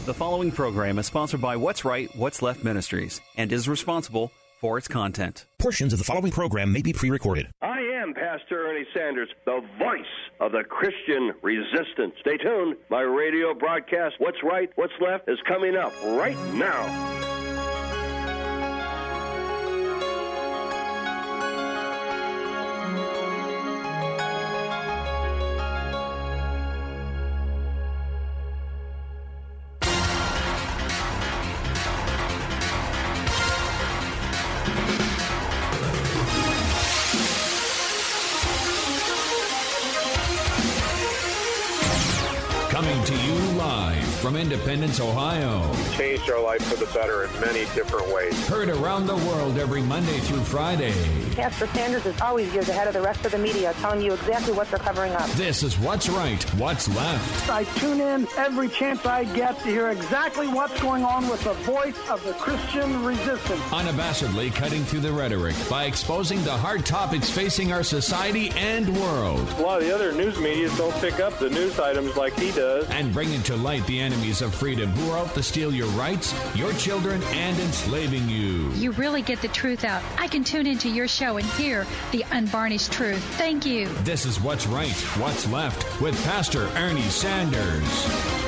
The following program is sponsored by What's Right, What's Left Ministries and is responsible for its content. Portions of the following program may be pre-recorded. I am Pastor Ernie Sanders, the voice of the Christian resistance. Stay tuned. My radio broadcast, What's Right, What's Left, is coming up right now. Coming to you live from Independence, Ohio. Changed our life for the better in many different ways. Heard around the world every Monday through Friday. Pastor Sanders is always years ahead of the rest of the media, telling you exactly what they're covering up. This is What's Right, What's Left. I tune in every chance I get to hear exactly what's going on with the voice of the Christian resistance. Unabashedly cutting through the rhetoric by exposing the hard topics facing our society and world. A lot of the other news media don't pick up the news items like he does. And bringing to light the enemies of freedom who are out to steal your rights, your children, and enslaving you. You really get the truth out. I can tune into your show and hear the unvarnished truth. Thank you. This is What's Right, What's Left with Pastor Ernie Sanders.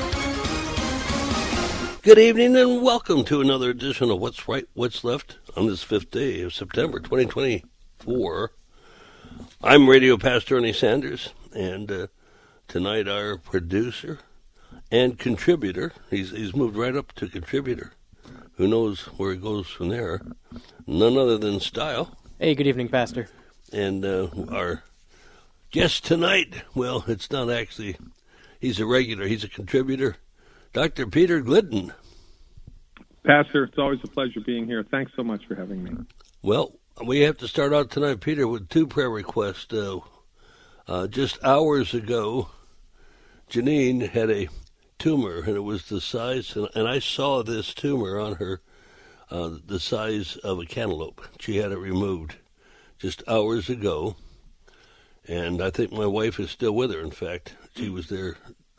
Good evening and welcome to another edition of What's Right, What's Left on this 5th day of September 2024. I'm Radio Pastor Ernie Sanders, and tonight our producer and contributor, he's moved right up to contributor. Who knows where he goes from there? None other than Style. Hey, good evening, Pastor. And our guest tonight, well, it's not actually, he's a regular, he's a contributor, Dr. Peter Glidden. Pastor, it's always a pleasure being here. Thanks so much for having me. Well, we have to start out tonight, Peter, with two prayer requests. Just hours ago, Janine had a tumor, and it was the size, and I saw this tumor on her, the size of a cantaloupe. She had it removed just hours ago, and I think my wife is still with her. In fact, she was there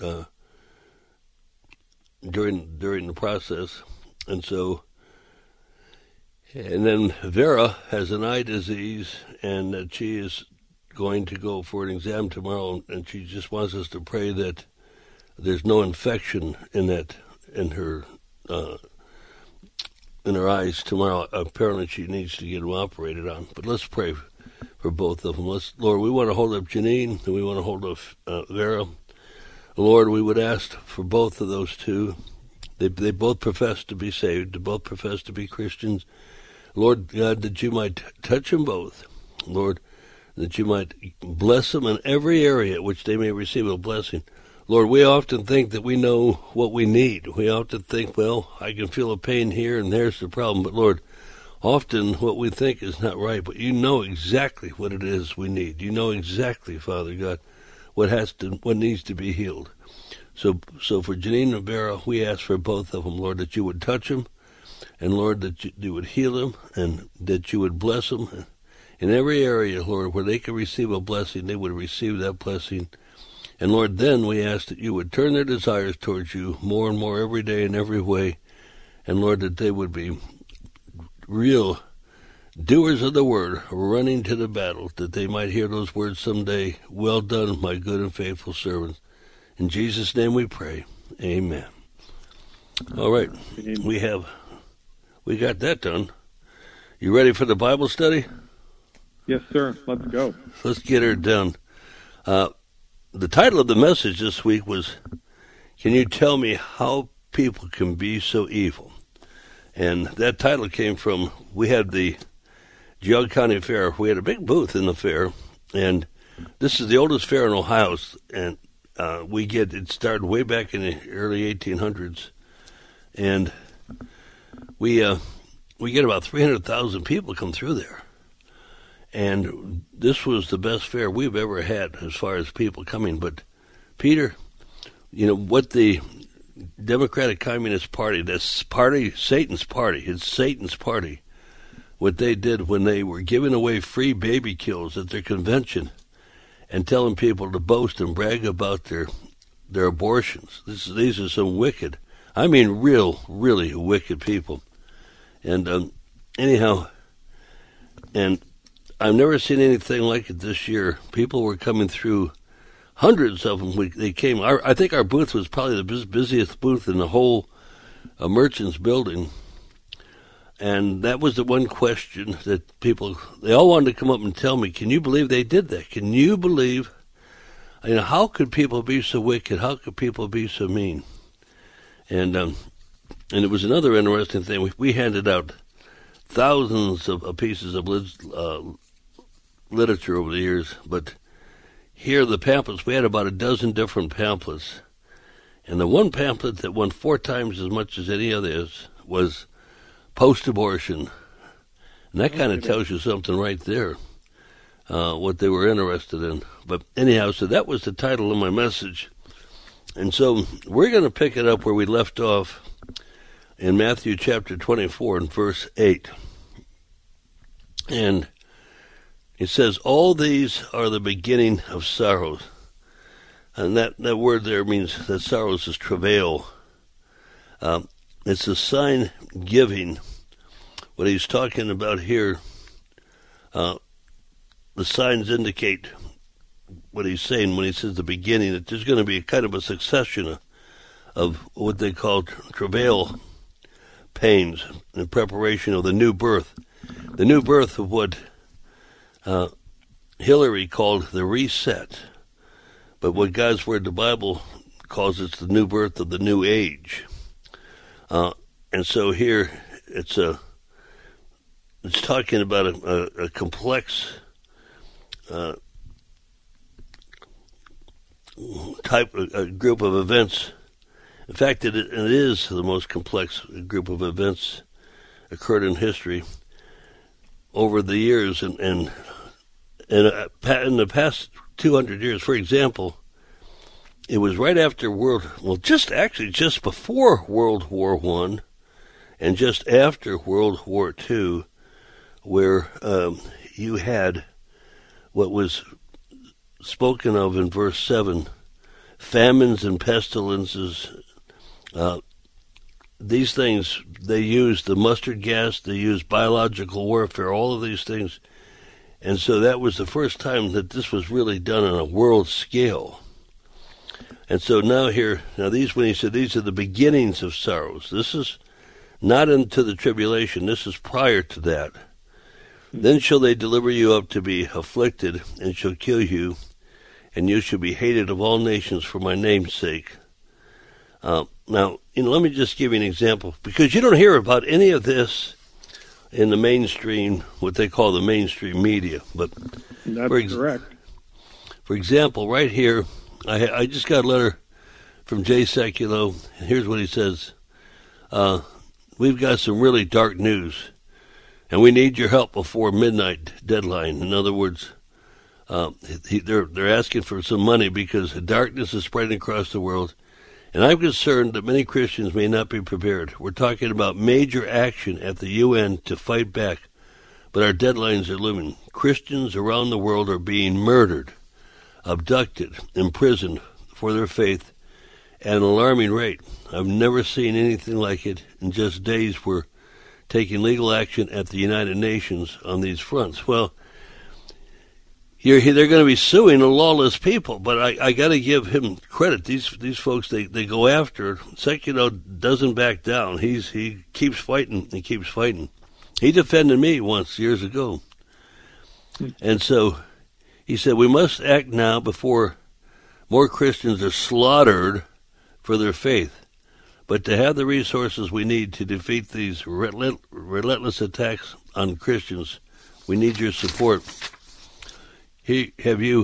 during the process, and then Vera has an eye disease, and that she is going to go for an exam tomorrow, and she just wants us to pray that there's no infection in her eyes tomorrow. Apparently she needs to get them operated on. But let's pray for both of them. Lord, we want to hold up Janine, and we want to hold up Vera. Lord, we would ask for both of those two. They both profess to be saved. They both profess to be Christians. Lord God, that you might touch them both. Lord, that you might bless them in every area at which they may receive a blessing. Lord, we often think that we know what we need. We often think, well, I can feel a pain here and there's the problem. But Lord, often what we think is not right, but you know exactly what it is we need. You know exactly, Father God, what needs to be healed. So for Janine and Vera, we ask for both of them, Lord, that you would touch them, and Lord, that you would heal them, and that you would bless them. In every area, Lord, where they can receive a blessing, they would receive that blessing. And Lord, then we ask that you would turn their desires towards you more and more every day in every way. And Lord, that they would be real doers of the word, running to the battle, that they might hear those words someday, well done, my good and faithful servant. In Jesus' name we pray. Amen. All right, we got that done. You ready for the Bible study? Yes, sir. Let's go. Let's get her done. The title of the message this week was, Can You Tell Me How People Can Be So Evil? And that title came from, we had the Geauga County Fair. We had a big booth in the fair, and this is the oldest fair in Ohio, and it started way back in the early 1800s, and we get about 300,000 people come through there. And this was the best fair we've ever had as far as people coming. But, Peter, you know, what the Democratic Communist Party, this party, Satan's party, it's Satan's party, what they did when they were giving away free baby kills at their convention and telling people to boast and brag about their abortions. These are some wicked, I mean really wicked people. And anyhow, and I've never seen anything like it this year. People were coming through, hundreds of them. They came. I think our booth was probably the busiest booth in the whole Merchants building. And that was the one question that they all wanted to come up and tell me, can you believe they did that? Can you believe, how could people be so wicked? How could people be so mean? And it was another interesting thing. We handed out thousands of pieces of literature over the years, but here the pamphlets, we had about a dozen different pamphlets. And the one pamphlet that won 4 times as much as any others was post-abortion. And that kind of tells you something right there, what they were interested in. But anyhow, so that was the title of my message. And so we're going to pick it up where we left off in Matthew chapter 24 and verse 8. And it says, all these are the beginning of sorrows. And that word there means that sorrows is travail. It's a sign giving. What he's talking about here, the signs indicate what he's saying when he says the beginning, that there's going to be a kind of a succession of what they call travail pains in preparation of the new birth. The new birth of what Hillary called the reset. But what God's Word, the Bible, calls it the new birth of the new age. And so here it's talking about a complex a group of events. In fact, it is the most complex group of events occurred in history over the years, and in the past 200 years. For example, it was right after just before World War I and just after World War II, where you had what was spoken of in verse 7, famines and pestilences. These things, they used the mustard gas, they used biological warfare, all of these things. And so that was the first time that this was really done on a world scale. And so now these, when he said these are the beginnings of sorrows, this is not into the tribulation, this is prior to that. Then shall they deliver you up to be afflicted, and shall kill you, and you shall be hated of all nations for my name's sake. Now, let me just give you an example, because you don't hear about any of this in the mainstream, what they call the mainstream media. But that's correct. For example, right here, I just got a letter from Jay Sekulow, and here's what he says. We've got some really dark news, and we need your help before midnight deadline. In other words, they're asking for some money because darkness is spreading across the world, and I'm concerned that many Christians may not be prepared. We're talking about major action at the UN to fight back, but our deadlines are looming. Christians around the world are being murdered, abducted, imprisoned for their faith at an alarming rate. I've never seen anything like it. In just days, we're taking legal action at the United Nations on these fronts. Well, they're going to be suing a lawless people, but I got to give him credit. These folks, they go after it. Sekulow doesn't back down. He keeps fighting and keeps fighting. He defended me once years ago. And so he said, we must act now before more Christians are slaughtered for their faith. But to have the resources we need to defeat these relentless attacks on Christians, we need your support. He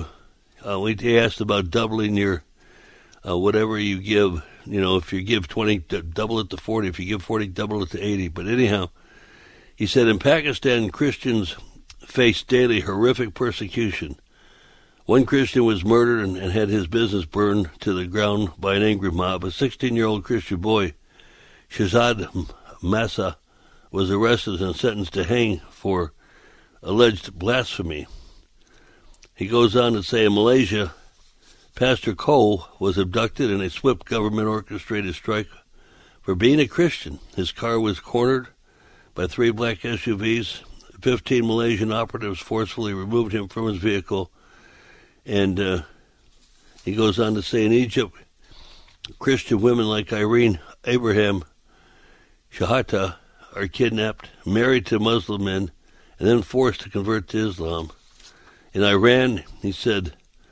asked about doubling your whatever you give. If you give 20, double it to 40. If you give 40, double it to 80. But anyhow, he said in Pakistan, Christians face daily horrific persecution. One Christian was murdered and had his business burned to the ground by an angry mob. A 16-year-old Christian boy, Shahzad Massa, was arrested and sentenced to hang for alleged blasphemy. He goes on to say in Malaysia, Pastor Cole was abducted in a swift government-orchestrated strike for being a Christian. His car was cornered by 3 black SUVs. 15 Malaysian operatives forcefully removed him from his vehicle. And he goes on to say, in Egypt, Christian women like Irene Abraham Shahata are kidnapped, married to Muslim men, and then forced to convert to Islam. In Iran, he said,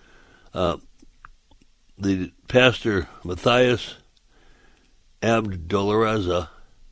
the pastor Matthias Abdulraza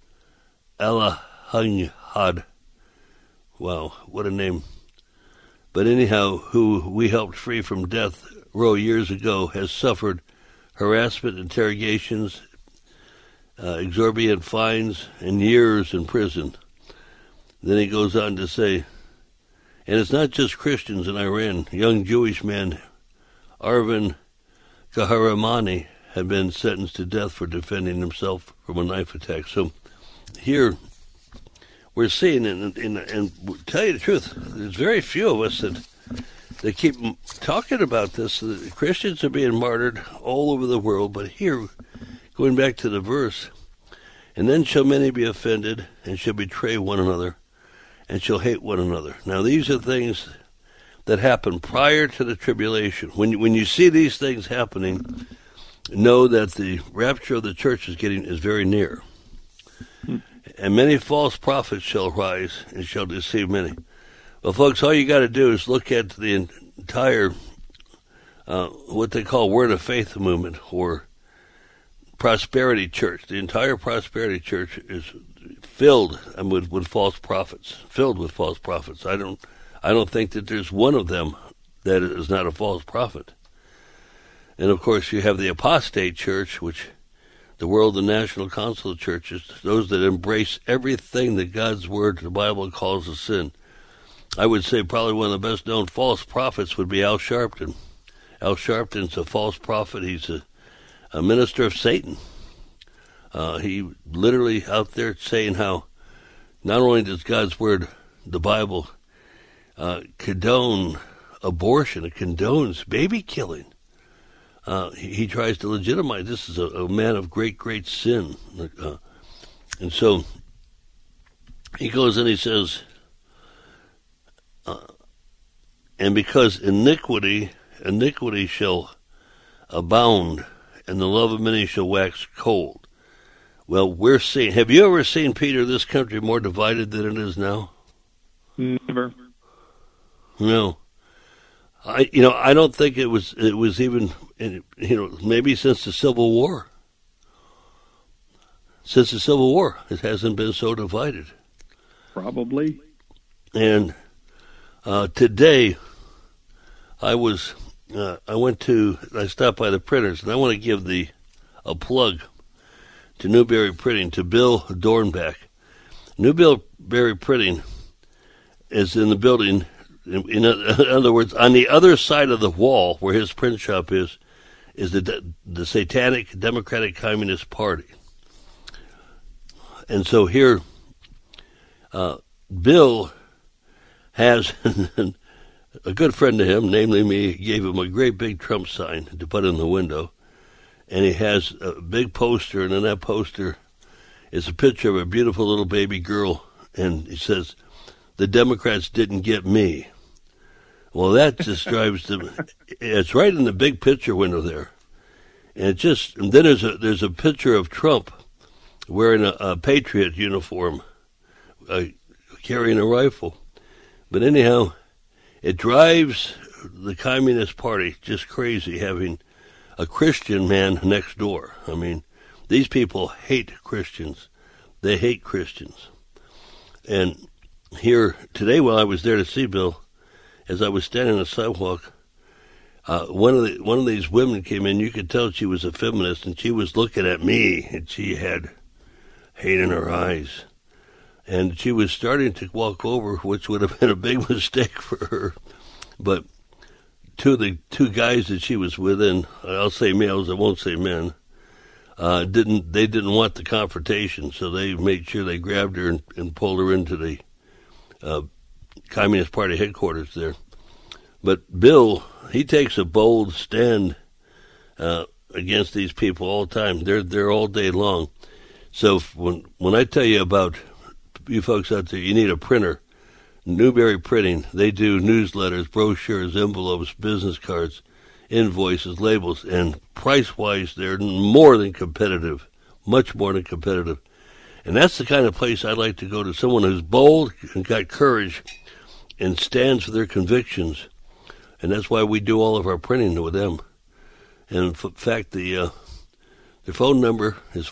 Alahangad, wow, what a name. But anyhow, who we helped free from death row years ago, has suffered harassment, interrogations, exorbitant fines, and years in prison. Then he goes on to say, and it's not just Christians in Iran. Young Jewish man Arvin Kahramanmani had been sentenced to death for defending himself from a knife attack. So here we're seeing, and to tell you the truth, there's very few of us that keep talking about this. The Christians are being martyred all over the world, but here, going back to the verse, and then shall many be offended, and shall betray one another, and shall hate one another. Now these are things that happen prior to the tribulation. When you see these things happening, know that the rapture of the church is very near. And many false prophets shall rise and shall deceive many. Well, folks, all you got to do is look at the entire, what they call Word of Faith movement, or Prosperity Church. The entire Prosperity Church is filled with false prophets. Filled with false prophets. I don't think that there's one of them that is not a false prophet. And of course, you have the apostate church, which the World and National Council of Churches, those that embrace everything that God's Word, the Bible, calls a sin. I would say probably one of the best known false prophets would be Al Sharpton. Al Sharpton's a false prophet. He's a minister of Satan. He literally out there saying how not only does God's Word, the Bible, condone abortion, it condones baby killing. He tries to legitimize this is a man of great, great sin. And so he goes and he says, and because iniquity shall abound, and the love of many shall wax cold. Well, we're seeing, have you ever seen, Peter, this country more divided than it is now? Never. No. I don't think it was even, maybe since the Civil War. Since the Civil War, it hasn't been so divided. Probably. And today, I stopped by the printers, and I want to give a plug to Newberry Printing, to Bill Dornbach. Newberry Printing is in the building. In other words, on the other side of the wall where his print shop is the Satanic Democratic Communist Party. And so here, Bill has a good friend of him, namely me, gave him a great big Trump sign to put in the window. And he has a big poster, and on that poster is a picture of a beautiful little baby girl. And he says, "The Democrats didn't get me." Well, that just drives them. It's right in the big picture window there, and then there's a picture of Trump wearing a Patriot uniform, carrying a rifle. But anyhow, it drives the Communist Party just crazy having a Christian man next door. I mean, these people hate Christians. They hate Christians. And here today, while I was there to see Bill, as I was standing on the sidewalk, one of these women came in. You could tell she was a feminist, and she was looking at me, and she had hate in her eyes. And she was starting to walk over, which would have been a big mistake for her. But the two guys that she was with, and I'll say males, I won't say men, didn't want the confrontation, so they made sure they grabbed her and pulled her into the Communist Party headquarters there. But Bill, he takes a bold stand against these people all the time. They're all day long. So when I tell you about you folks out there, you need a printer. Newberry Printing, they do newsletters, brochures, envelopes, business cards, invoices, labels, and price-wise, they're more than competitive, much more than competitive. And that's the kind of place I'd like to go to, someone who's bold and got courage and stands for their convictions. And that's why we do all of our printing with them. And in fact, their phone number is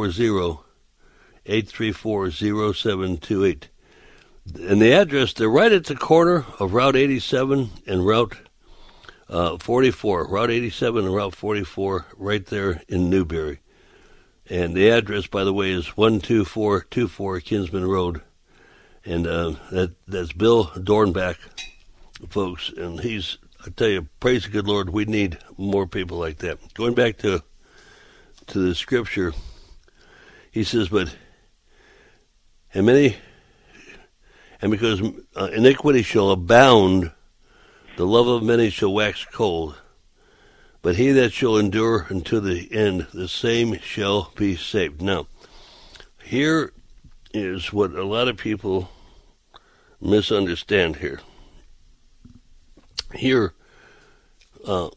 440-834-0728. And the address, they're right at the corner of Route 87 and Route 44. Route 87 and Route 44 right there in Newberry. And the address, by the way, is 12424 Kinsman Road. And that's Bill Dornbach, folks. And I tell you, praise the good Lord, we need more people like that. Going back to the scripture, he says, and because iniquity shall abound, the love of many shall wax cold. But he that shall endure unto the end, the same shall be saved. Now, here is what a lot of people misunderstand here. Here, what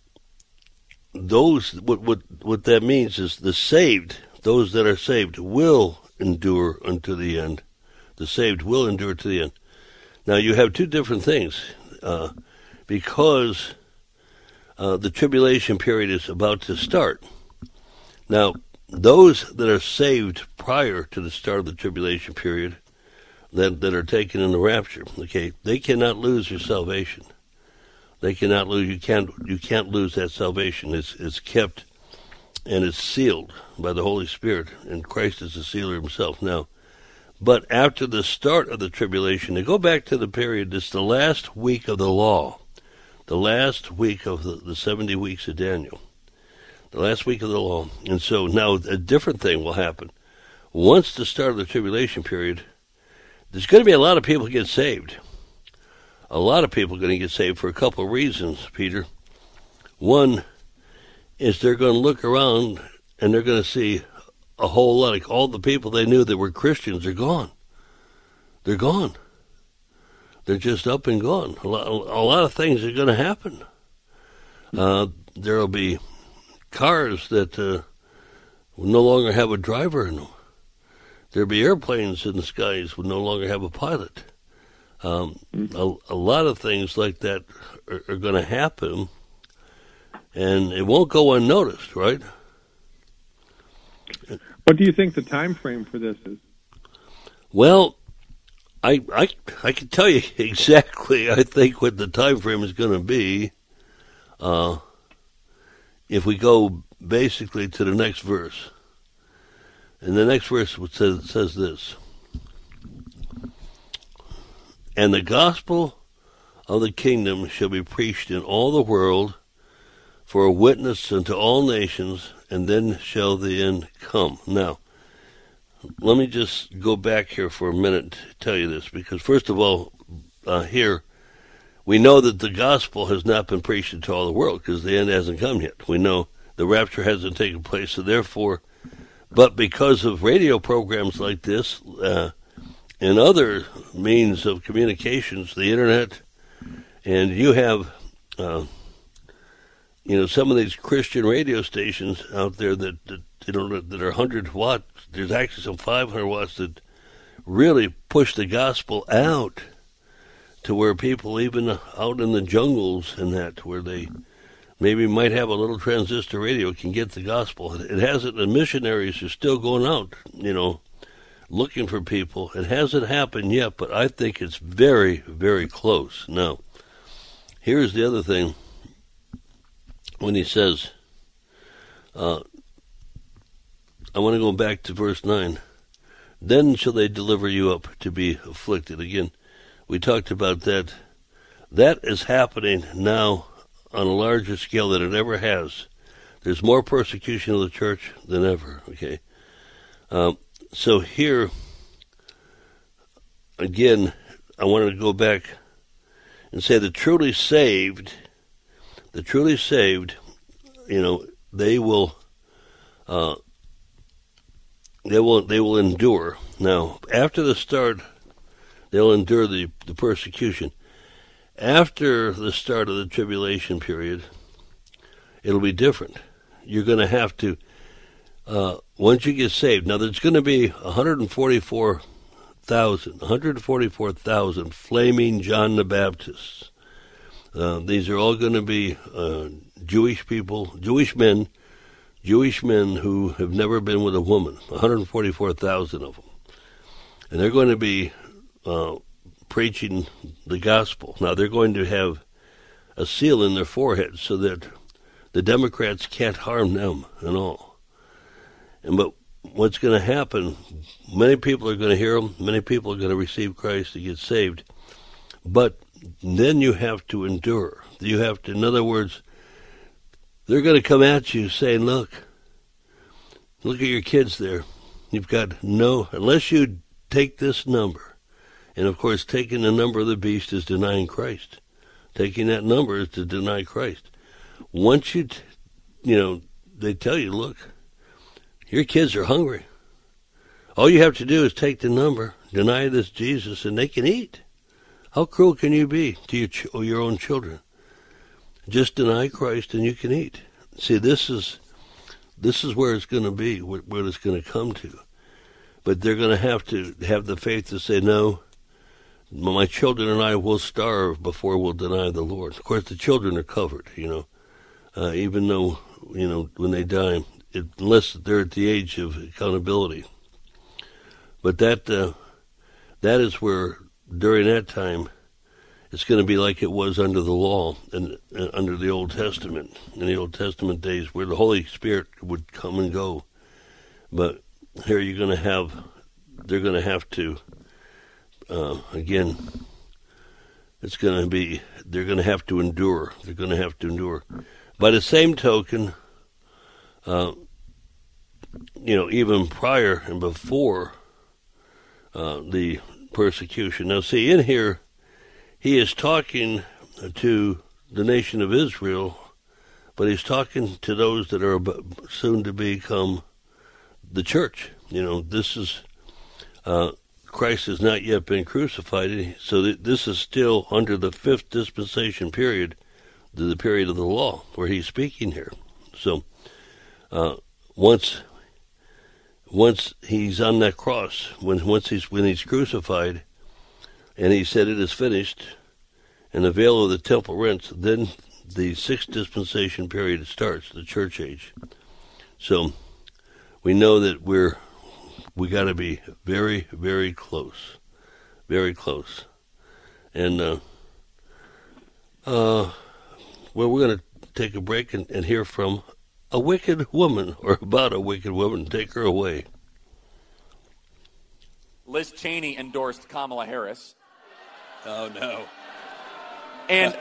that means is the saved, those that are saved, will endure unto the end. The saved will endure to the end. Now, you have two different things. Because the tribulation period is about to start. Now, those that are saved prior to the start of the tribulation period, that are taken in the rapture, okay, they cannot lose their salvation. They cannot lose. You can't lose that salvation. It's kept and it's sealed by the Holy Spirit, and Christ is the sealer himself. Now, but after the start of the tribulation, they go back to the period. It's the last week of the law, the last week of the 70 weeks of Daniel, the last week of the law. And so now a different thing will happen. Once the start of the tribulation period, there's going to be a lot of people get saved. A lot of people are going to get saved for a couple of reasons, Peter. One is they're going to look around and they're going to see a whole lot of all the people they knew that were Christians are gone. They're gone. They're just up and gone. A lot of things are going to happen. There will be cars that will no longer have a driver in them. There'll be airplanes in the skies will no longer have a pilot. A lot of things like that are going to happen, and it won't go unnoticed, right? What do you think the time frame for this is? Well, I can tell you exactly, I think, what the time frame is going to be if we go basically to the next verse. And the next verse says this: "And the gospel of the kingdom shall be preached in all the world for a witness unto all nations, and then shall the end come." Now, let me just go back here for a minute to tell you this, because first of all, here, we know that the gospel has not been preached into all the world, because the end hasn't come yet. We know the rapture hasn't taken place, so therefore, but because of radio programs like this, and other means of communications, the internet, and you have, some of these Christian radio stations out there that are 100 watts. There's actually some 500 watts that really push the gospel out to where people, even out in the jungles and that, where they maybe might have a little transistor radio, can get the gospel. It hasn't, and missionaries are still going out, looking for people. It hasn't happened yet, but I think it's very, very close. Now, here's the other thing. When he says, I want to go back to verse 9. "Then shall they deliver you up to be afflicted." Again, we talked about that. That is happening now on a larger scale than it ever has. There's more persecution of the church than ever, okay? So here, again, I wanted to go back and say the truly saved, they will, they will endure. Now, after the start, they'll endure the persecution. After the start of the tribulation period, it'll be different. You're going to have to, once you get saved, now there's going to be 144,000 flaming John the Baptists. These are all going to be Jewish people, Jewish men who have never been with a woman, 144,000 of them. And they're going to be preaching the gospel. Now, they're going to have a seal in their forehead so that the Democrats can't harm them at all. But what's going to happen, many people are going to hear them, many people are going to receive Christ to get saved. But then you have to endure. You have to, in other words, they're going to come at you saying, look at your kids there. You've got unless you take this number. And, of course, taking the number of the beast is denying Christ. Taking that number is to deny Christ. Once they tell you, look, your kids are hungry. All you have to do is take the number, deny this Jesus, and they can eat. How cruel can you be to your own children? Just deny Christ and you can eat. See, this is where it's going to be, where it's going to come to. But they're going to have the faith to say, no, my children and I will starve before we'll deny the Lord. Of course, the children are covered, even though, when they die, unless they're at the age of accountability. But that is where, during that time, it's going to be like it was under the law and under the Old Testament, in the Old Testament days, where the Holy Spirit would come and go. But here they're going to have to, again, they're going to have to endure. They're going to have to endure. By the same token, even prior and before the persecution. Now, see, in here, he is talking to the nation of Israel, but he's talking to those that are soon to become the church. This is, Christ has not yet been crucified, so this is still under the fifth dispensation period, the period of the law, where he's speaking here. So, once he's on that cross, when he's crucified, and he said it is finished, and the veil of the temple rents, then the sixth dispensation period starts, the church age. So we know that we got to be very, very close, very close. And we're going to take a break and hear from a wicked woman, or about a wicked woman. Take her away. Liz Cheney endorsed Kamala Harris. Oh, no. And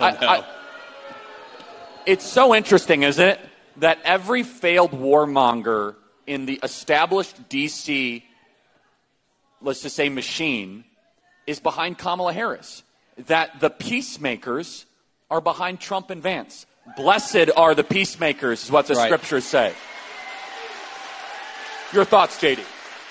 it's so interesting, isn't it, that every failed warmonger in the established D.C., let's just say, machine, is behind Kamala Harris. That the peacemakers are behind Trump and Vance. Blessed are the peacemakers, is what the scriptures say. Your thoughts, J.D.?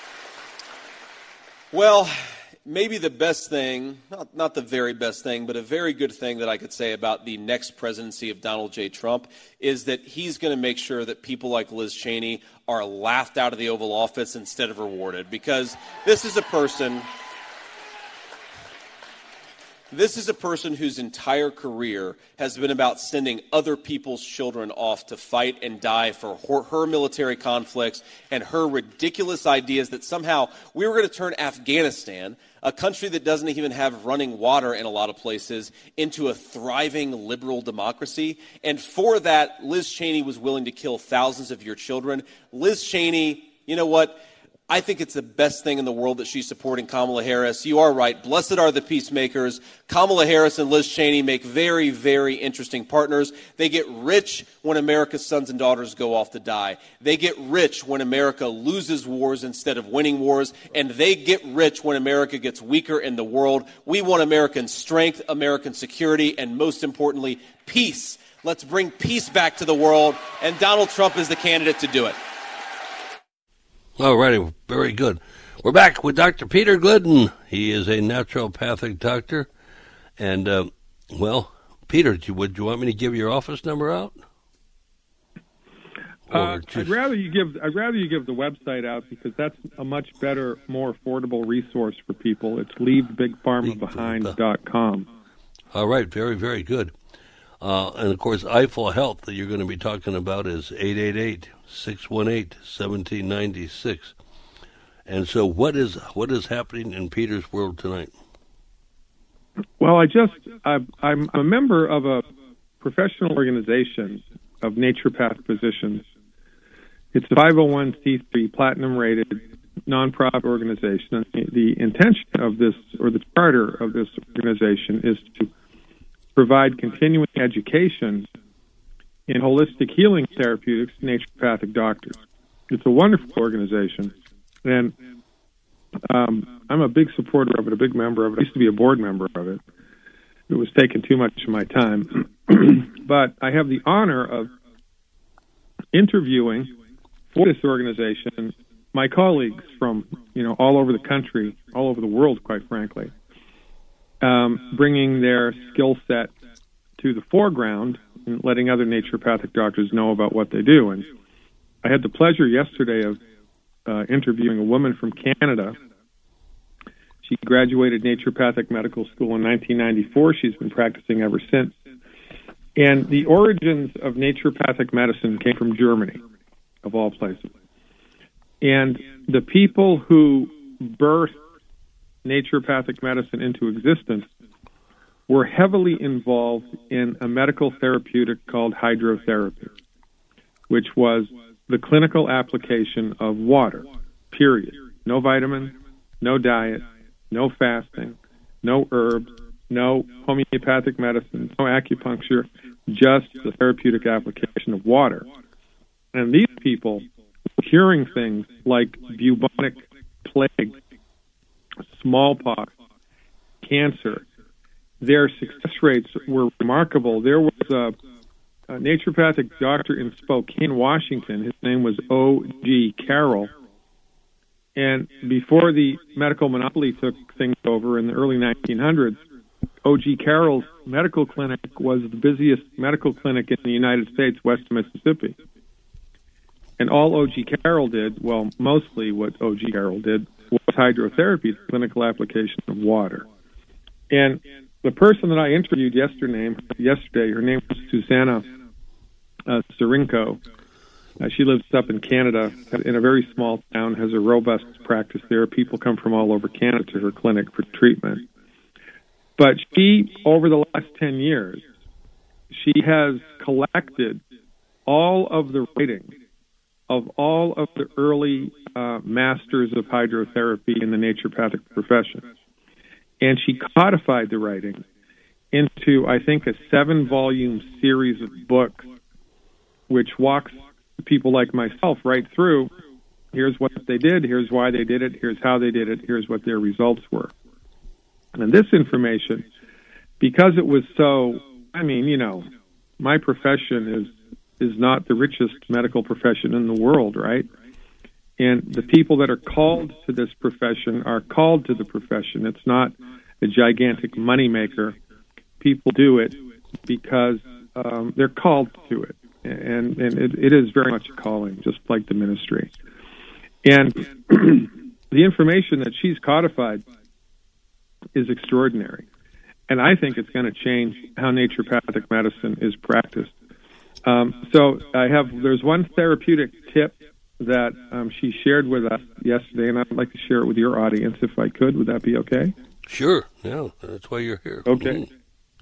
Well, maybe the best thing, not the very best thing, but a very good thing that I could say about the next presidency of Donald J. Trump is that he's going to make sure that people like Liz Cheney are laughed out of the Oval Office instead of rewarded. Because this is a person whose entire career has been about sending other people's children off to fight and die for her military conflicts and her ridiculous ideas that somehow we were going to turn Afghanistan, a country that doesn't even have running water in a lot of places, into a thriving liberal democracy. And for that, Liz Cheney was willing to kill thousands of your children. Liz Cheney, you know what? I think it's the best thing in the world that she's supporting Kamala Harris. You are right. Blessed are the peacemakers. Kamala Harris and Liz Cheney make very, very interesting partners. They get rich when America's sons and daughters go off to die. They get rich when America loses wars instead of winning wars. And they get rich when America gets weaker in the world. We want American strength, American security, and most importantly, peace. Let's bring peace back to the world. And Donald Trump is the candidate to do it. All righty, Very good. We're back with Dr. Peter Glidden. He is a naturopathic doctor. And, Peter, would you want me to give your office number out? I'd rather you give the website out, because that's a much better, more affordable resource for people. It's leavebigpharmabehind.com. All right, very, very good. And of course, Eiffel Health that you're going to be talking about is 888-618-1796. And so, what is happening in Peter's world tonight? Well, I'm a member of a professional organization of naturopath physicians. It's a 501c3 platinum-rated nonprofit organization. And the intention of this, or the charter of this organization, is to provide continuing education in holistic healing therapeutics to naturopathic doctors. It's a wonderful organization, and I'm a big supporter of it, a big member of it. I used to be a board member of it. It was taking too much of my time. But I have the honor of interviewing for this organization my colleagues from, all over the country, all over the world, quite frankly, bringing their skill set to the foreground and letting other naturopathic doctors know about what they do. And I had the pleasure yesterday of interviewing a woman from Canada. She graduated naturopathic medical school in 1994. She's been practicing ever since. And the origins of naturopathic medicine came from Germany, of all places. And the people who birthed naturopathic medicine into existence were heavily involved in a medical therapeutic called hydrotherapy, which was the clinical application of water, period. No vitamin, no diet, no fasting, no herbs, no homeopathic medicine, no acupuncture, just the therapeutic application of water. And these people were curing things like bubonic plague, smallpox, cancer. Their success rates were remarkable. There was a naturopathic doctor in Spokane, Washington. His name was O.G. Carroll. And before the medical monopoly took things over in the early 1900s, O.G. Carroll's medical clinic was the busiest medical clinic in the United States west of Mississippi. And all O.G. Carroll did, well, mostly what O.G. Carroll did, was hydrotherapy, the clinical application of water. And the person that I interviewed yesterday, her name was Susanna Sirinko. She lives up in Canada, in a very small town, has a robust practice there. People come from all over Canada to her clinic for treatment. But she, over the last 10 years, she has collected all of the writings of all of the early masters of hydrotherapy in the naturopathic profession. And she codified the writings into, I think, a 7-volume series of books, which walks people like myself right through. Here's what they did, here's why they did it, here's how they did it, here's what their results were. And this information, because it was so, my profession is not the richest medical profession in the world, right? And the people that are called to this profession are called to the profession. It's not a gigantic moneymaker. People do it because they're called to it. And it is very much a calling, just like the ministry. And the information that she's codified is extraordinary. And I think it's going to change how naturopathic medicine is practiced. So there's one therapeutic tip that she shared with us yesterday, and I'd like to share it with your audience if I could. Would that be okay? Sure. Yeah, that's why you're here. Okay.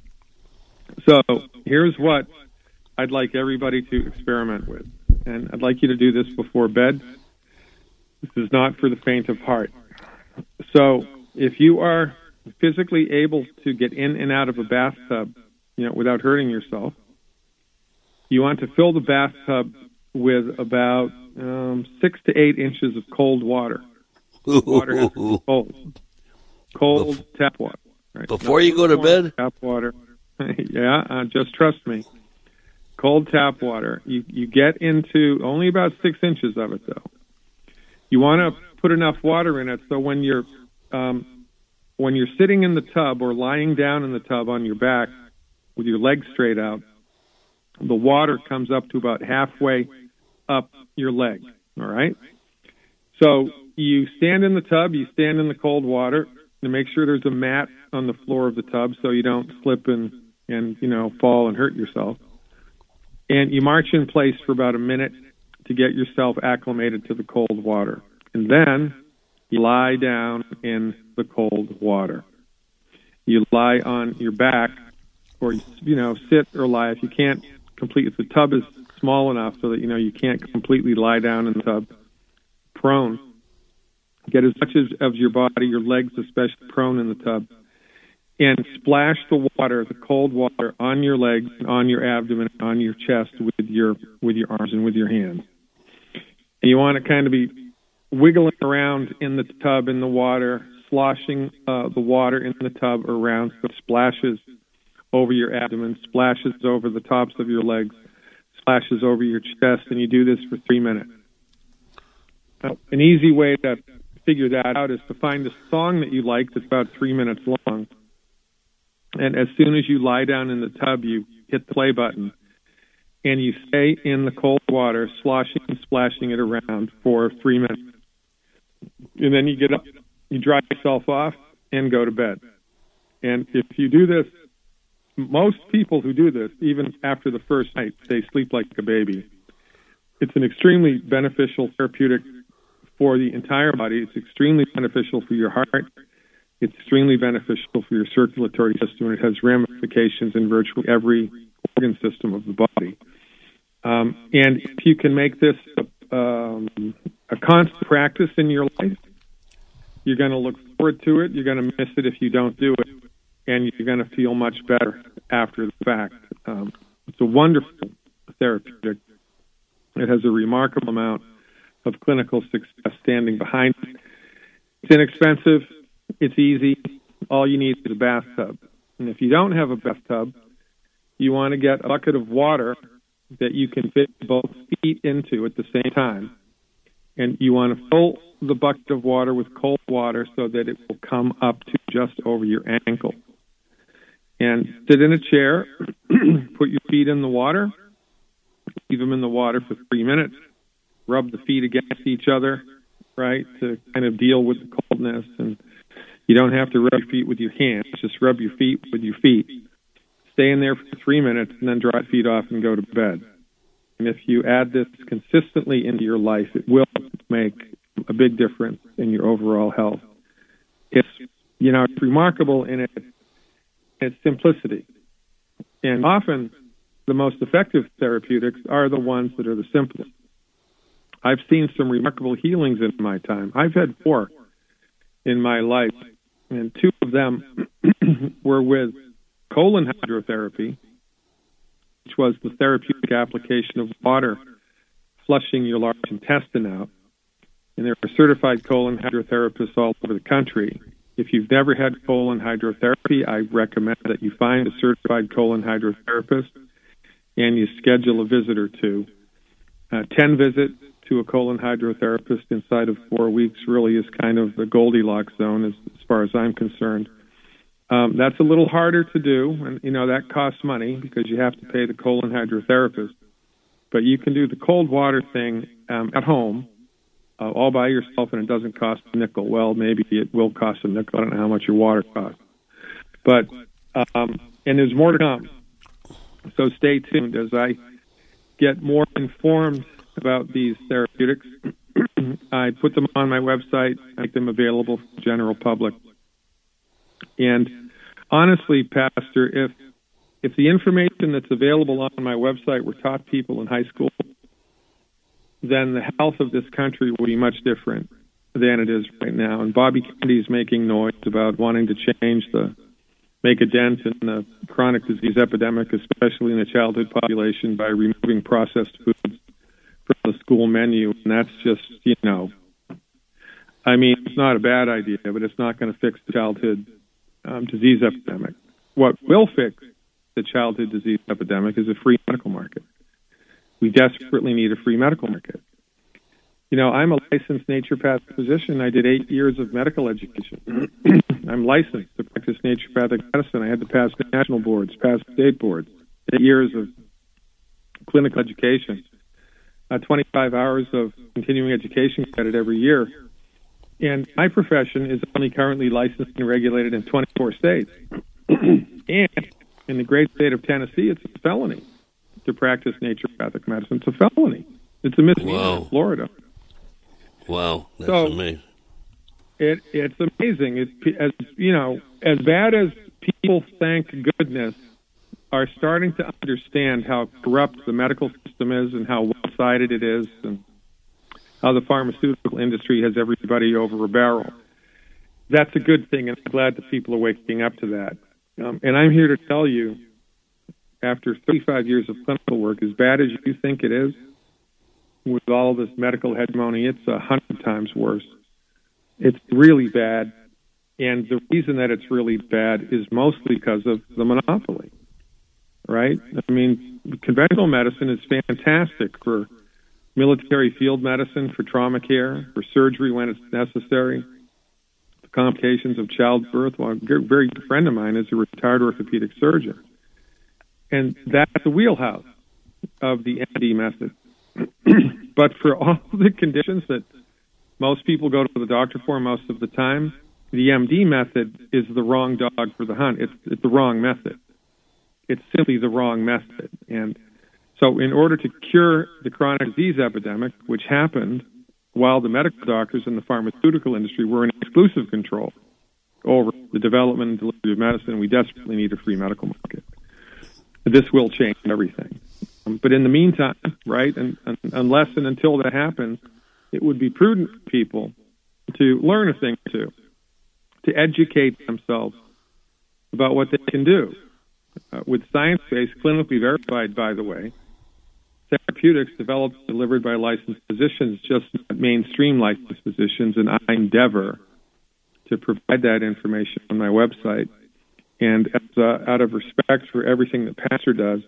So here's what I'd like everybody to experiment with. And I'd like you to do this before bed. This is not for the faint of heart. So if you are physically able to get in and out of a bathtub, without hurting yourself, you want to fill the bathtub with about 6 to 8 inches of cold water. Water has to be cold tap water. Right? Before you go to bed? Tap water. Yeah, just trust me. Cold tap water. You get into only about 6 inches of it, though. You want to put enough water in it so when you're sitting in the tub or lying down in the tub on your back with your legs straight out, the water comes up to about halfway up your leg, all right? So you stand in the tub, you stand in the cold water, and make sure there's a mat on the floor of the tub so you don't slip and fall and hurt yourself. And you march in place for about a minute to get yourself acclimated to the cold water. And then you lie down in the cold water. You lie on your back or, sit or lie. If you can't if the tub is small enough so that, you can't completely lie down in the tub prone, get as much of your body, your legs especially, prone in the tub, and splash the water, the cold water, on your legs, on your abdomen, on your chest with your arms and with your hands. And you want to kind of be wiggling around in the tub, in the water, sloshing the water in the tub around so it splashes over your abdomen, splashes over the tops of your legs, splashes over your chest, and you do this for 3 minutes. Now, an easy way to figure that out is to find a song that you like that's about 3 minutes long. And as soon as you lie down in the tub, you hit the play button, and you stay in the cold water, sloshing and splashing it around for 3 minutes. And then you get up, you dry yourself off, and go to bed. And if you do this, most people who do this, even after the first night, they sleep like a baby. It's an extremely beneficial therapeutic for the entire body. It's extremely beneficial for your heart. It's extremely beneficial for your circulatory system, and it has ramifications in virtually every organ system of the body. And if you can make this a constant practice in your life, you're going to look forward to it. You're going to miss it if you don't do it, and you're going to feel much better after the fact. It's a wonderful therapeutic. It has a remarkable amount of clinical success standing behind it. It's inexpensive. It's easy. All you need is a bathtub. And if you don't have a bathtub, you want to get a bucket of water that you can fit both feet into at the same time. And you want to fill the bucket of water with cold water so that it will come up to just over your ankle. And sit in a chair, put your feet in the water, leave them in the water for 3 minutes, rub the feet against each other, right, to kind of deal with the coldness. And you don't have to rub your feet with your hands, just rub your feet with your feet. Stay in there for 3 minutes and then dry your feet off and go to bed. And if you add this consistently into your life, it will make a big difference in your overall health. It's, it's remarkable in its simplicity. And often the most effective therapeutics are the ones that are the simplest. I've seen some remarkable healings in my time. I've had 4 in my life, and 2 of them were with colon hydrotherapy, which was the therapeutic application of water flushing your large intestine out. And there are certified colon hydrotherapists all over the country. If you've never had colon hydrotherapy, I recommend that you find a certified colon hydrotherapist and you schedule a visit or 2. 10 visits to a colon hydrotherapist inside of 4 weeks really is kind of the Goldilocks zone as far as I'm concerned. That's a little harder to do, and that costs money because you have to pay the colon hydrotherapist. But you can do the cold water thing at home all by yourself, and it doesn't cost a nickel. Well, maybe it will cost a nickel. I don't know how much your water costs. But and there's more to come. So stay tuned as I get more informed about these therapeutics. I put them on my website, make them available for the general public. And honestly, Pastor, if the information that's available on my website were taught people in high school, then the health of this country would be much different than it is right now. And Bobby Kennedy is making noise about wanting to make a dent in the chronic disease epidemic, especially in the childhood population, by removing processed foods from the school menu. And that's just, it's not a bad idea, but it's not going to fix the childhood disease epidemic. What will fix the childhood disease epidemic is a free medical market. We desperately need a free medical market. I'm a licensed naturopathic physician. I did 8 years of medical education. I'm licensed to practice naturopathic medicine. I had to pass national boards, pass state boards, 8 years of clinical education, 25 hours of continuing education credit every year. And my profession is only currently licensed and regulated in 24 states. And in the great state of Tennessee, it's a felony to practice naturopathic medicine. It's a felony. It's a misdemeanor in Florida. Wow, that's amazing. It's amazing. As bad as people, thank goodness, are starting to understand how corrupt the medical system is and how one-sided it is and how the pharmaceutical industry has everybody over a barrel. That's a good thing, and I'm glad that people are waking up to that. And I'm here to tell you, after 35 years of clinical work, as bad as you think it is, with all this medical hegemony, it's 100 times worse. It's really bad, and the reason that it's really bad is mostly because of the monopoly, right? I mean, conventional medicine is fantastic for military field medicine, for trauma care, for surgery when it's necessary, the complications of childbirth. Well, a very good friend of mine is a retired orthopedic surgeon, and that's the wheelhouse of the MD method. But for all the conditions that most people go to the doctor for most of the time, the MD method is the wrong dog for the hunt. It's the wrong method. It's simply the wrong method. And so in order to cure the chronic disease epidemic, which happened while the medical doctors in the pharmaceutical industry were in exclusive control over the development and delivery of medicine, we desperately need a free medical market. This will change everything. But in the meantime, right, and unless and until that happens, it would be prudent for people to learn a thing or two, to educate themselves about what they can do. With science-based, clinically verified, by the way, therapeutics developed and delivered by licensed physicians, just not mainstream licensed physicians, and I endeavor to provide that information on my website. And out of respect for everything that Pastor does,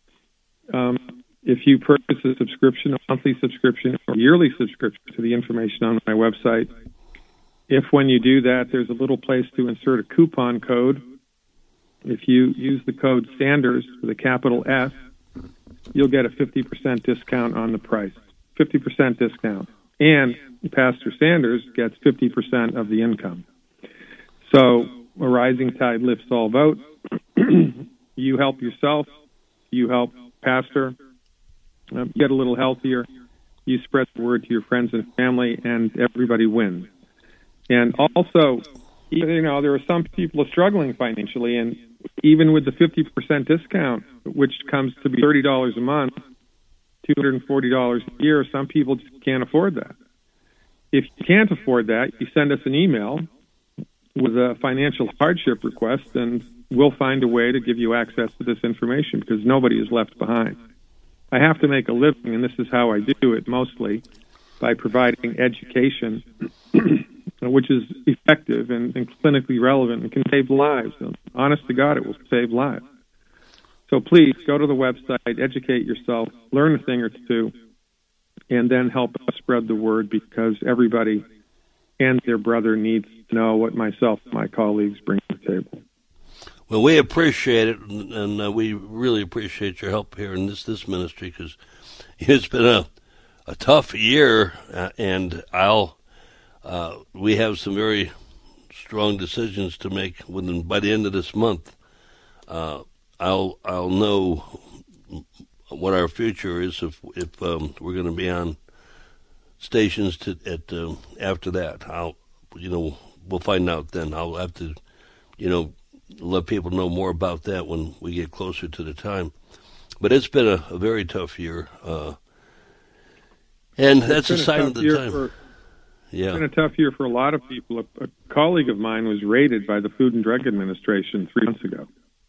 if you purchase a subscription, a monthly subscription, or yearly subscription to the information on my website, if when you do that, there's a little place to insert a coupon code. If you use the code Sanders with a capital S, you'll get a 50% discount on the price. 50% discount. And Pastor Sanders gets 50% of the income. So a rising tide lifts all boats. You help yourself. You help Pastor. Get a little healthier. You spread the word to your friends and family, and everybody wins. And also, there are some people struggling financially, and even with the 50% discount, which comes to be $30 a month, $240 a year, some people just can't afford that. If you can't afford that, you send us an email with a financial hardship request, and we'll find a way to give you access to this information because nobody is left behind. I have to make a living, and this is how I do it mostly, by providing education, which is effective and clinically relevant and can save lives. And honest to God, it will save lives. So please go to the website, educate yourself, learn a thing or two, and then help us spread the word because everybody and their brother needs to know what myself and my colleagues bring to the table. Well, we appreciate it, and we really appreciate your help here in this ministry because it's been a tough year, and we have some very strong decisions to make by the end of this month. I'll know what our future is if we're going to be on stations after that. We'll find out then. I'll have to, let people know more about that when we get closer to the time. But it's been a very tough year, and that's a sign of the time. It's been a tough year for a lot of people. A colleague of mine was raided by the Food and Drug Administration 3 months ago.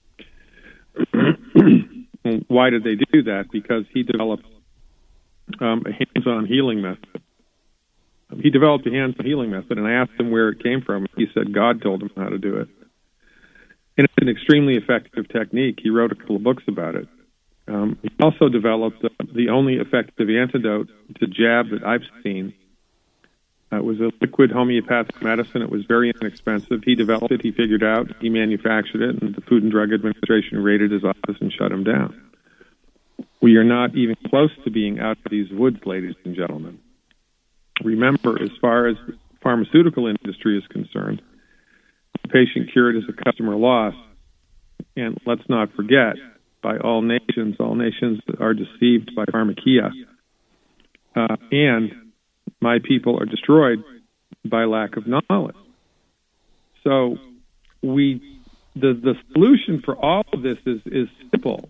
Why did they do that? Because he developed a hands-on healing method. He developed a hands-on healing method, and I asked him where it came from. He said God told him how to do it. And it's an extremely effective technique. He wrote a couple of books about it. He also developed the only effective antidote to jab that I've seen It was a liquid homeopathic medicine. It was very inexpensive. He developed it. He figured out. He manufactured it, and the Food and Drug Administration raided his office and shut him down. We are not even close to being out of these woods, ladies and gentlemen. Remember, as far as the pharmaceutical industry is concerned, the patient cured is a customer loss. And let's not forget, by all nations are deceived by pharmakia. And my people are destroyed by lack of knowledge. So the solution for all of this is simple.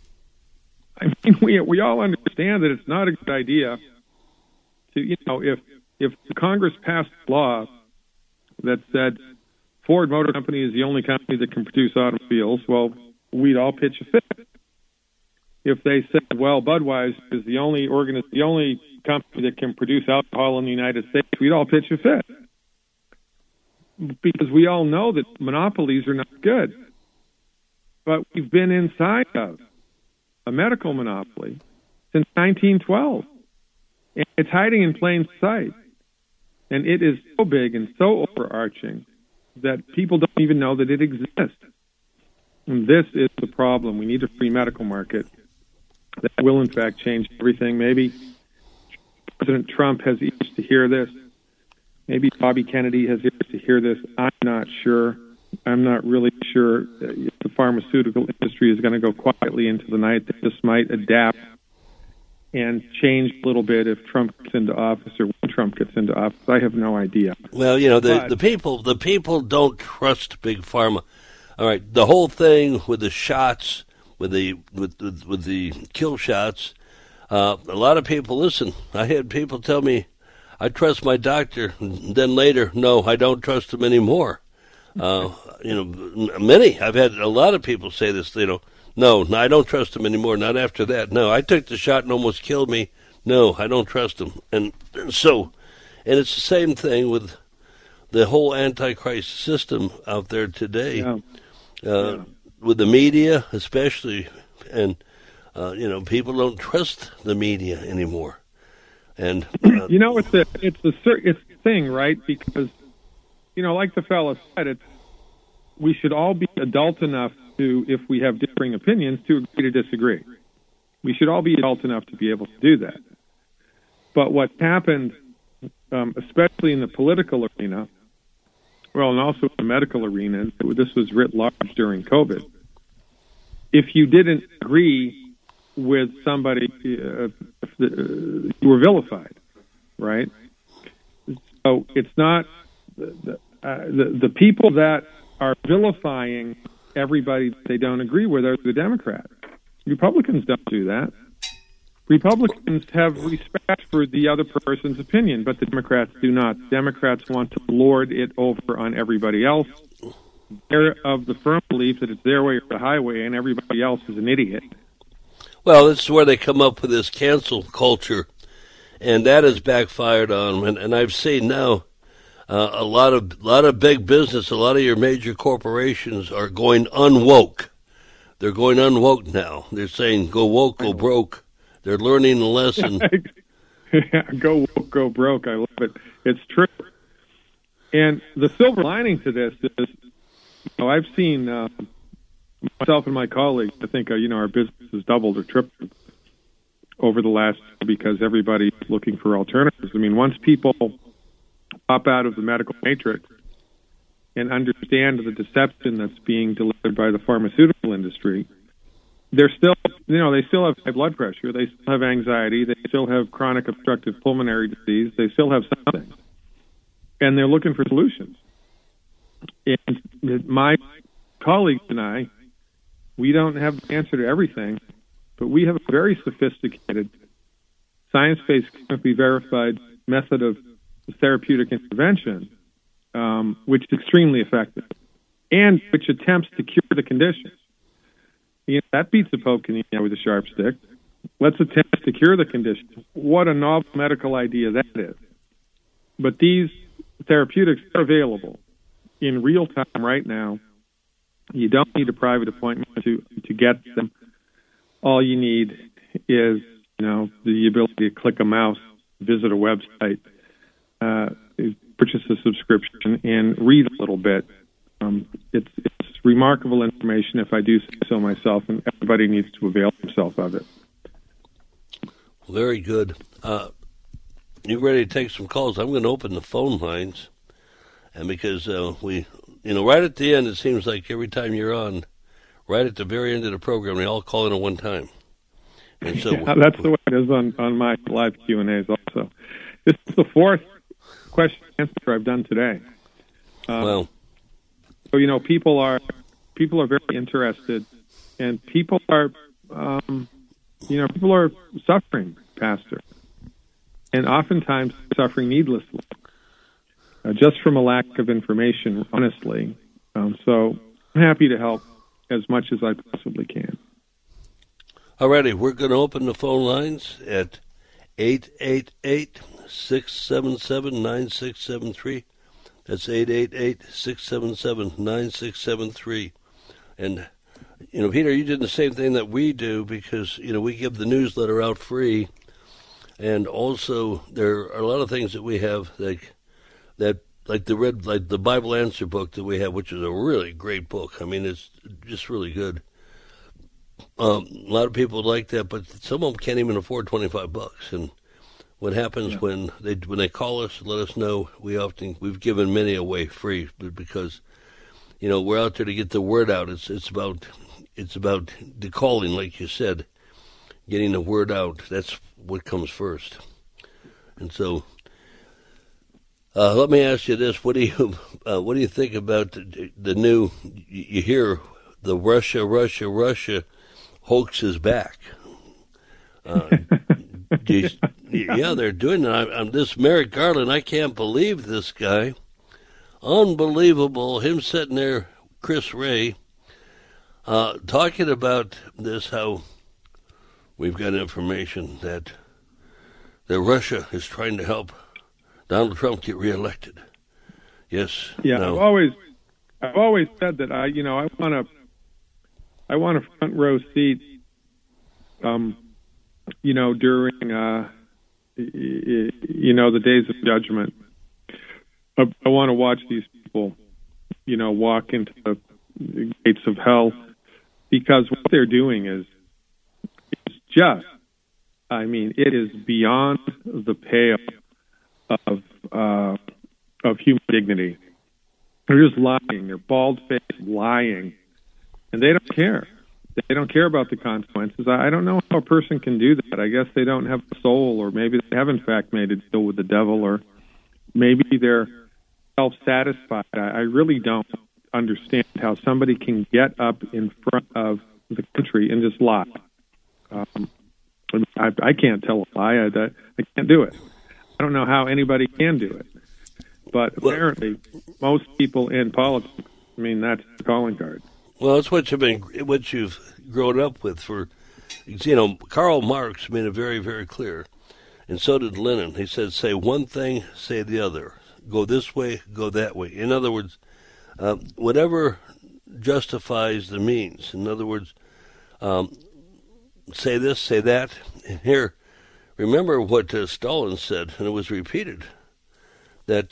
I mean, we all understand that it's not a good idea to, if the Congress passed a law that said Ford Motor Company is the only company that can produce automobiles, well, we'd all pitch a fit. If they said, well, Budweiser is the only company that can produce alcohol in the United States, we'd all pitch a fit. Because we all know that monopolies are not good. But we've been inside of a medical monopoly since 1912. And it's hiding in plain sight. And it is so big and so overarching that people don't even know that it exists. And this is the problem. We need a free medical market that will, in fact, change everything. Maybe President Trump has ears to hear this. Maybe Bobby Kennedy has ears to hear this. I'm not sure. I'm not really sure if the pharmaceutical industry is going to go quietly into the night. They just might adapt and change a little bit if Trump gets into office or when Trump gets into office. I have no idea. Well, the people don't trust big pharma. All right, the whole thing with the shots, with the kill shots. A lot of people listen. I had people tell me, "I trust my doctor." And then later, no, I don't trust him anymore. Many. I've had a lot of people say this. No, I don't trust him anymore. Not after that. No, I took the shot and almost killed me. No, I don't trust him. And it's the same thing with the whole Antichrist system out there today. Yeah. With the media, especially, and people don't trust the media anymore. And it's the thing, right? Because like the fellow said, we should all be adult enough to, if we have differing opinions, to agree to disagree. We should all be adult enough to be able to do that. But what's happened, especially in the political arena, well, and also in the medical arena, this was writ large during COVID. If you didn't agree with somebody, you were vilified, right? So it's not the people that are vilifying everybody that they don't agree with are the Democrats. Republicans don't do that. Republicans have respect for the other person's opinion, but the Democrats do not. Democrats want to lord it over on everybody else. They're of the firm belief that it's their way or the highway, and everybody else is an idiot. Well, this is where they come up with this cancel culture, and that has backfired on them. And I've seen now a lot of big business, a lot of your major corporations are going unwoke. They're going unwoke now. They're saying, go woke, go broke. They're learning the lesson. Go woke, go broke. I love it. It's true. And the silver lining to this is, I've seen myself and my colleagues, I think, our business has doubled or tripled over the last, because everybody's looking for alternatives. I mean, once people pop out of the medical matrix and understand the deception that's being delivered by the pharmaceutical industry, they're still, they still have high blood pressure, they still have anxiety, they still have chronic obstructive pulmonary disease, they still have something, and they're looking for solutions. And my colleagues and I, we don't have the answer to everything, but we have a very sophisticated, science-based, clinically verified method of therapeutic intervention, which is extremely effective, and which attempts to cure the condition. That beats a poke in the eye with a sharp stick. Let's attempt to cure the condition. What a novel medical idea that is. But these therapeutics are available in real time right now. You don't need a private appointment to get them. All you need is, the ability to click a mouse, visit a website, purchase a subscription and read a little bit. It's remarkable information, if I do say so myself, and everybody needs to avail themselves of it. Very good. You ready to take some calls? I'm going to open the phone lines, and because right at the end, it seems like every time you're on, right at the very end of the program, they all call in at one time. And so that's the way it is on my live Q&As also. This is the fourth question and answer I've done today. Well, so people are very interested, and people are suffering, Pastor, and oftentimes suffering needlessly, just from a lack of information. Honestly, so I'm happy to help as much as I possibly can. Alrighty, we're going to open the phone lines at 888-677-9673. That's 888-677-9673. And, Peter, you did the same thing that we do because, we give the newsletter out free. And also there are a lot of things that we have like the Bible Answer book that we have, which is a really great book. I mean, it's just really good. A lot of people like that, but some of them can't even afford $25. And what happens when they call us and let us know, we've given many away free because, we're out there to get the word out. It's about the calling, like you said, getting the word out. That's what comes first. And so, let me ask you this: what do you think about the new? You hear the Russia hoax is back. Yeah, they're doing it. I'm this Merrick Garland. I can't believe this guy. Unbelievable. Him sitting there, Chris Wray, talking about this, how we've got information that Russia is trying to help Donald Trump get reelected. Yes. Yeah. No. I've always said that I want a front row seat. During the days of judgment. I want to watch these people, walk into the gates of hell, because what they're doing is just, it is beyond the pale of human dignity. They're just lying. They're bald-faced lying, and they don't care. They don't care about the consequences. I don't know how a person can do that. I guess they don't have a soul, or maybe they have, in fact, made a deal with the devil, or maybe they're self-satisfied. I really don't understand how somebody can get up in front of the country and just lie. I can't tell a lie. I can't do it. I don't know how anybody can do it. But apparently, most people in politics, that's the calling card. Well, it's what you've grown up with. Karl Marx made it very, very clear, and so did Lenin. He said, "Say one thing, say the other. Go this way, go that way." In other words, whatever justifies the means. In other words, say this, say that. And here, remember what Stalin said, and it was repeated, that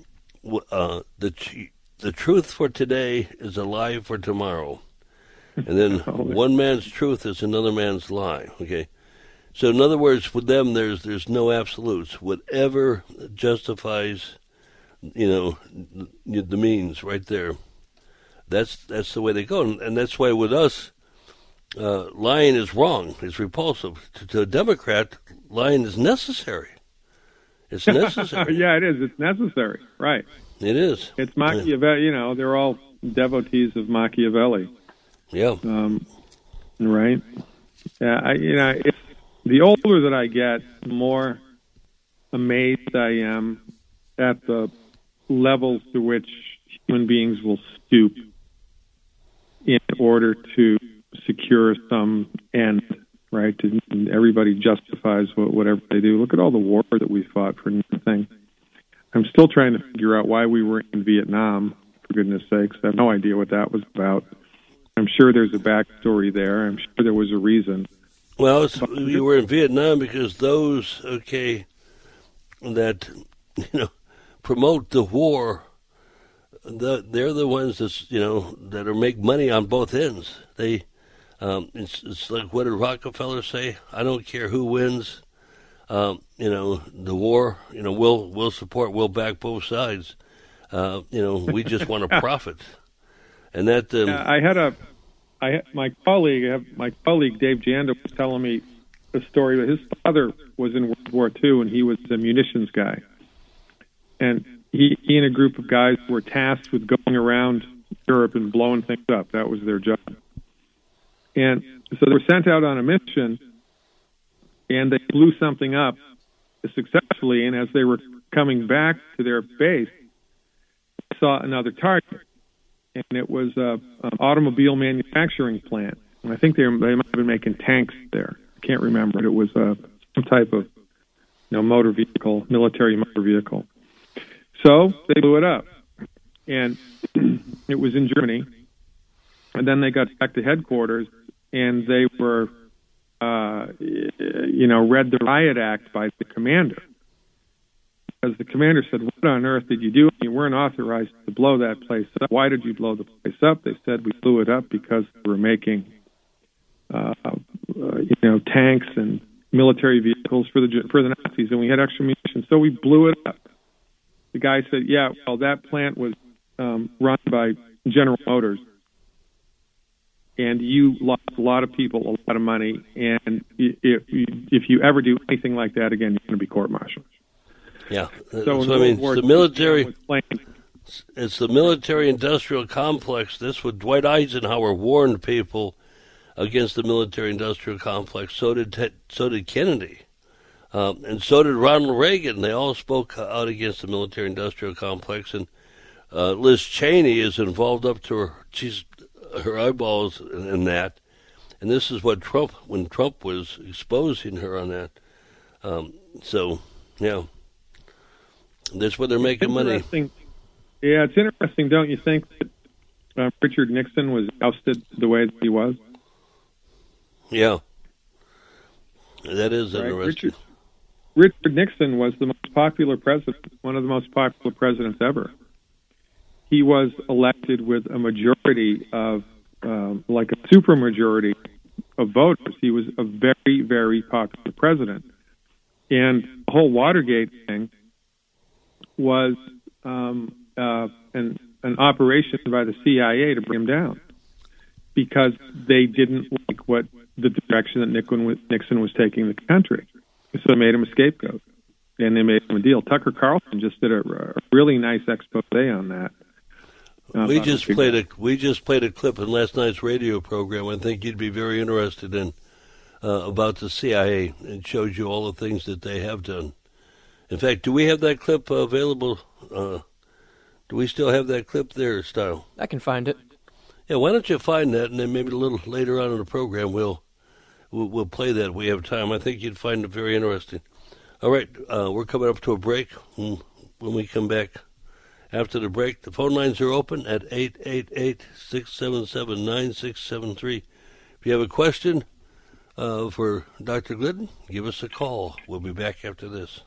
the truth for today is a lie for tomorrow. And then one man's truth is another man's lie. Okay? So in other words, with them, there's no absolutes. Whatever justifies, the means right there, that's the way they go. And that's why with us, lying is wrong. It's repulsive. To a Democrat, lying is necessary. It's necessary. Yeah, it is. It's necessary. Right. It is. It's Machiavelli. They're all devotees of Machiavelli. Yeah. Right. Yeah. The older that I get, the more amazed I am at the levels to which human beings will stoop in order to secure some end. Right. And everybody justifies whatever they do. Look at all the war that we fought for nothing. I'm still trying to figure out why we were in Vietnam, for goodness sakes. I have no idea what that was about. I'm sure there's a backstory there. I'm sure there was a reason. Well, you were in Vietnam because those, that, promote the war, they're the ones that make money on both ends. It's like, what did Rockefeller say? I don't care who wins. The war. We'll support. We'll back both sides. We just want to profit. And that my colleague Dave Janda was telling me a story that his father was in World War II, and he was a munitions guy. And he and a group of guys were tasked with going around Europe and blowing things up. That was their job. And so they were sent out on a mission, and they blew something up successfully. And as they were coming back to their base, they saw another target. And it was an automobile manufacturing plant. And I think they might have been making tanks there. I can't remember. It was some type of motor vehicle, military motor vehicle. So they blew it up. And it was in Germany. And then they got back to headquarters, and they were, read the riot act by the commander. Because the commander said, what on earth did you do? You weren't authorized to blow that place up. Why did you blow the place up? They said, we blew it up because we were making, tanks and military vehicles for the Nazis, and we had extra munitions, so we blew it up. The guy said, yeah, well, that plant was run by General Motors, and you lost a lot of people, a lot of money, and if you ever do anything like that again, you're going to be court-martialed. Yeah, so it's the military. It's the military-industrial complex. That's what Dwight Eisenhower warned people against, the military-industrial complex. So did Kennedy, and so did Ronald Reagan. They all spoke out against the military-industrial complex. And Liz Cheney is involved up to her eyeballs in that. And this is what when Trump was exposing her on that. That's where they're making money. Yeah, it's interesting, don't you think, that Richard Nixon was ousted the way that he was? Yeah. That is interesting. Richard Nixon was the most popular president, one of the most popular presidents ever. He was elected with a majority of, like a supermajority of voters. He was a very, very popular president. And the whole Watergate thing was an operation by the CIA to bring him down, because they didn't like the direction that Nixon was taking the country. So they made him a scapegoat, and they made him a deal. Tucker Carlson just did a really nice expose on that. We just played a clip in last night's radio program. I think you'd be very interested in about the CIA. It shows you all the things that they have done. In fact, do we have that clip available? Do we still have that clip there, Style? I can find it. Yeah, why don't you find that, and then maybe a little later on in the program we'll play that. We have time. I think you'd find it very interesting. All right, we're coming up to a break. When we come back after the break, the phone lines are open at 888-677-9673. If you have a question for Dr. Glidden, give us a call. We'll be back after this.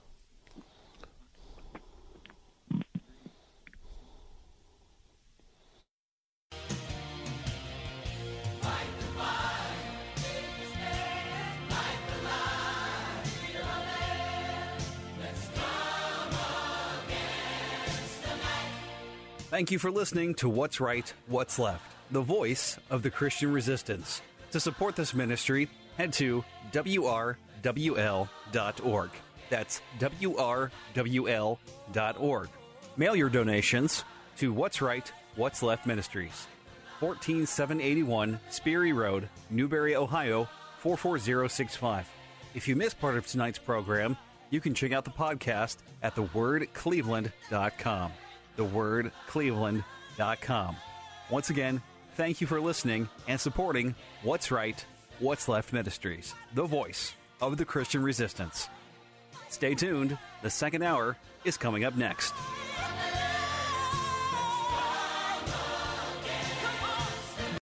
Thank you for listening to What's Right, What's Left, the voice of the Christian resistance. To support this ministry, head to WRWL.org. That's WRWL.org. Mail your donations to What's Right, What's Left Ministries, 14781 Speary Road, Newberry, Ohio, 44065. If you missed part of tonight's program, you can check out the podcast at thewordcleveland.com. thewordcleveland.com. Once again, thank you for listening and supporting What's Right, What's Left Ministries, the voice of the Christian resistance. Stay tuned. The second hour is coming up next.